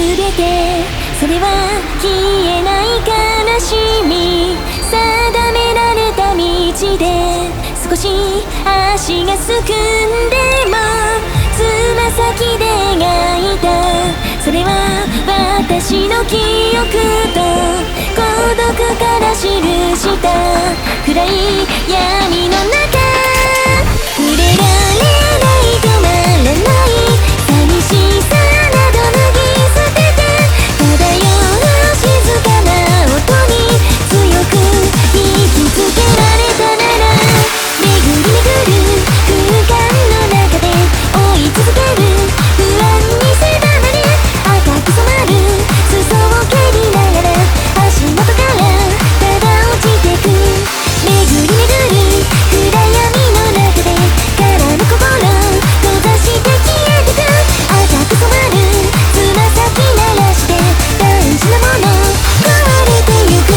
べてそれは消えない悲しみ、定められた道で少し足がすくんでもつま先で描いた、それは私の記憶と孤独から記した暗い闇の中、触れられない止まらない寂しさなど脱ぎ捨てて、漂う静かな音に強く引きつけられたなら、巡り巡る空間の中で追い続ける不安に狭まる赤く染まる裾を蹴りながら足元からただ落ちてく、巡り巡る暗闇の中で絡む心閉ざして消えてく、赤く染まるつま先鳴らして大事なもの壊れてゆく。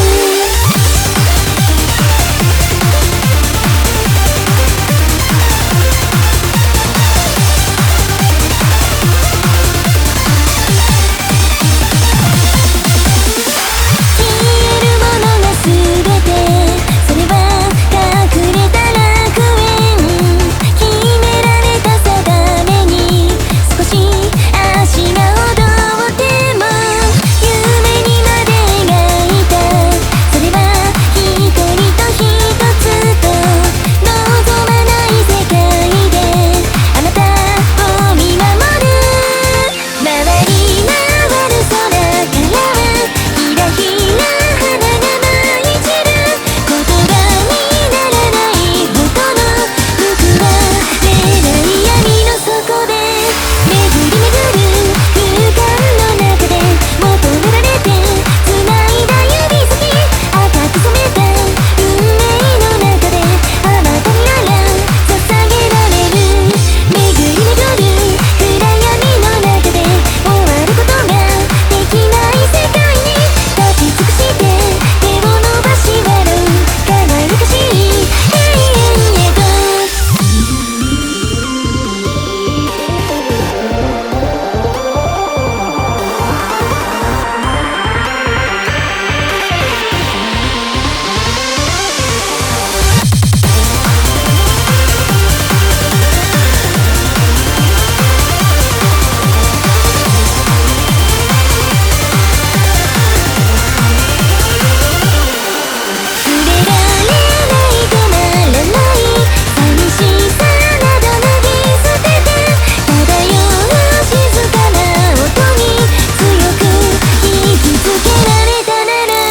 消えるものが全て、それは隠れた楽園、決められた定めに少し足が踊っても夢にまで描いた、それは一人と一つと望まない世界であなたを見守る、回り回る空からはひらひら花が舞い散る、言葉にならないほどの報われない闇の底で巡り巡る空間の中で求められて繋いだ指先、赤く染めた運命の中であなたになら捧げられる、巡り巡る暗闇の中で終わることができない世界に立ち尽くして手を伸ばし笑う輝かしい永遠へと。触れられない止まらない寂しさなど脱ぎ捨てて、漂う静かな音に強く引きつけられたなら、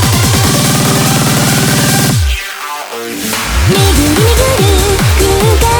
巡り巡る空間